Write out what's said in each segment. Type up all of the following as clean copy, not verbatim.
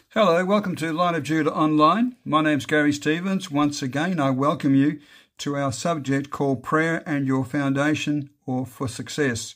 Hello, welcome to Light of Judah Online. My name's Gary Stevens. Once again, I welcome you to our subject called Prayer and Your Foundation or for Success.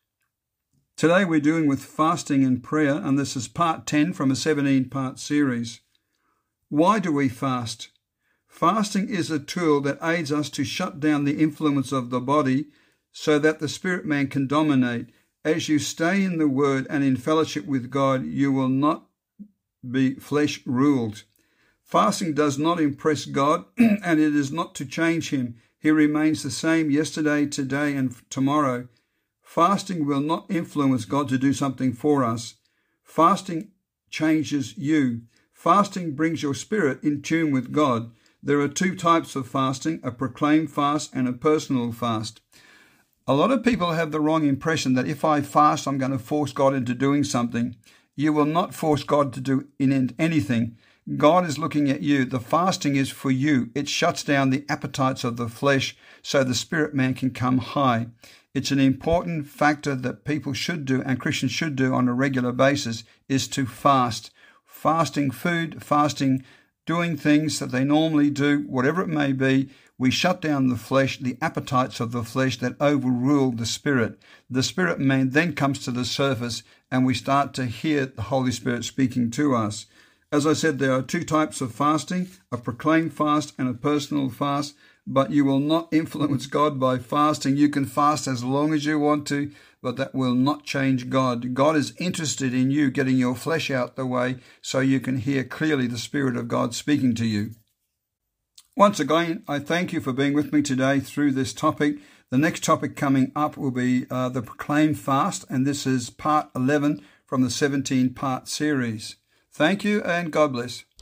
Today we're dealing with fasting and prayer, and this is part 10 from a 17-part series. Why do we fast? Fasting is a tool that aids us to shut down the influence of the body so that the spirit man can dominate. As you stay in the Word and in fellowship with God, you will not be flesh ruled. Fasting does not impress God and it is not to change him. He remains the same yesterday, today and tomorrow. Fasting will not influence God to do something for us. Fasting changes you. Fasting brings your spirit in tune with God. There are two types of fasting, a proclaimed fast and a personal fast. A lot of people have the wrong impression that if I fast, I'm going to force God into doing something. You will not force God to do anything. God is looking at you. The fasting is for you. It shuts down the appetites of the flesh so the spirit man can come high. It's an important factor that people should do and Christians should do on a regular basis is to fast. Fasting food, fasting doing things that they normally do, whatever it may be. We shut down the flesh, the appetites of the flesh that overrule the spirit. The spirit man then comes to the surface and we start to hear the Holy Spirit speaking to us. As I said, there are two types of fasting, a proclaimed fast and a personal fast, but you will not influence God by fasting. You can fast as long as you want to, but that will not change God. God is interested in you getting your flesh out the way so you can hear clearly the Spirit of God speaking to you. Once again, I thank you for being with me today through this topic. The next topic coming up will be the proclaimed fast, and this is part 11 from the 17-part series. Thank you and God bless.